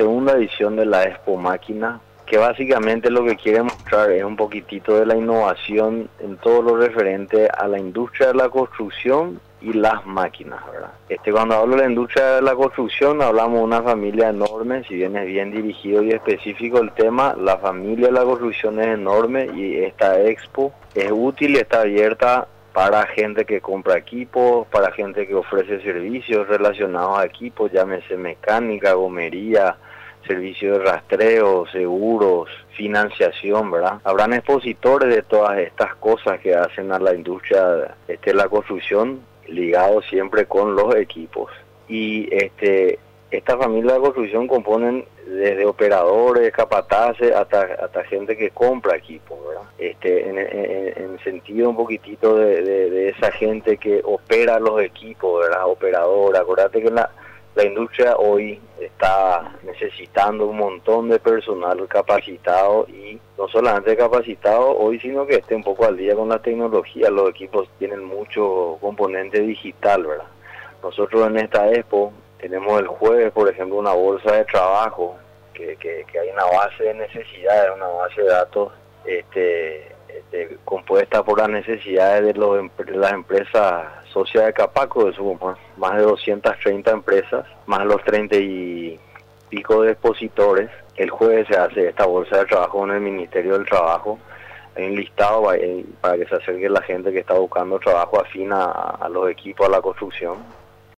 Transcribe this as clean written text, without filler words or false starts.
segunda edición de la Expo Máquina, que básicamente lo que quiere mostrar es un poquitito de la innovación en todo lo referente a la industria de la construcción y las máquinas, ¿verdad? Cuando hablo de la industria de la construcción, hablamos de una familia enorme. Si bien es bien dirigido y específico el tema, la familia de la construcción es enorme y esta expo es útil y está abierta para gente que compra equipos, para gente que ofrece servicios relacionados a equipos, llámese mecánica, gomería, servicio de rastreo, seguros, financiación, ¿verdad? Habrán expositores de todas estas cosas que hacen a la industria de la construcción, ligados siempre con los equipos. Y esta familia de construcción componen desde operadores, capataces, hasta gente que compra equipos, ¿verdad? En sentido un poquitito de esa gente que opera los equipos, ¿verdad? Operadora. Acordate que la industria hoy está necesitando un montón de personal capacitado, y no solamente capacitado hoy, sino que esté un poco al día con la tecnología. Los equipos tienen mucho componente digital, ¿verdad? Nosotros en esta expo tenemos el jueves, por ejemplo, una bolsa de trabajo que hay una base de necesidades, una base de datos compuesta por las necesidades de las empresas socias de Capaco, de su más de 230 empresas, más los 30 y pico de expositores. El jueves se hace esta bolsa de trabajo en el Ministerio del Trabajo. Hay un listado para que se acerque la gente que está buscando trabajo afín a los equipos, a la construcción.